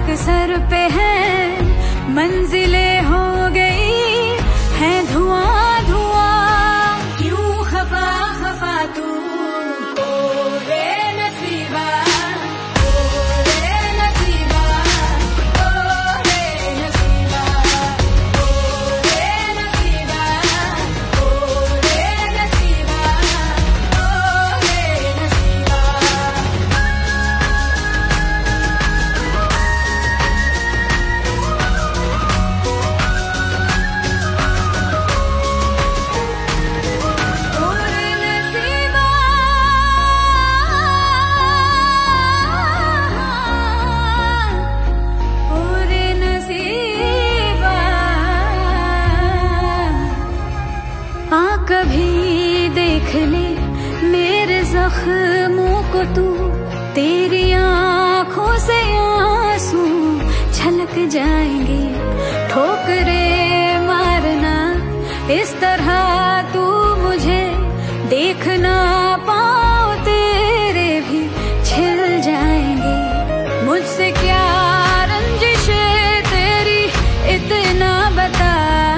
तक सर पे है, मंजिलें हो गई है धुआं धुआं। क्यों खफा खफा तू ओ रे नसीबा, ओ रे नसीबा, ओ रे नसीबा, ओ रे नसीबा, ओ रे नसीबा, ओ रे नसीबा। कभी देख ले मेरे जख्मों को तू, तेरी आंखों से आंसू छलक जाएंगे। ठोकरे मारना इस तरह तू मुझे देख ना पाओ, तेरे भी छिल जाएंगे। मुझसे क्या रंजिशे तेरी इतना बता,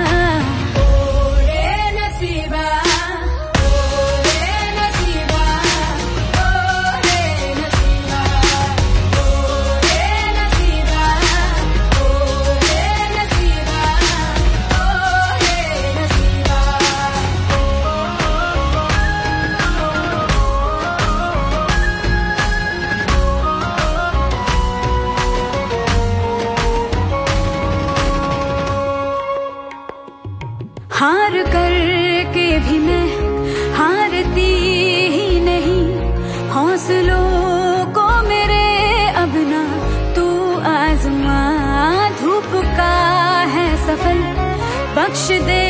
हार करके भी मैं हारती ही नहीं। हौसलों को मेरे अब ना तू आजमा, धूप का है सफर बख्श दे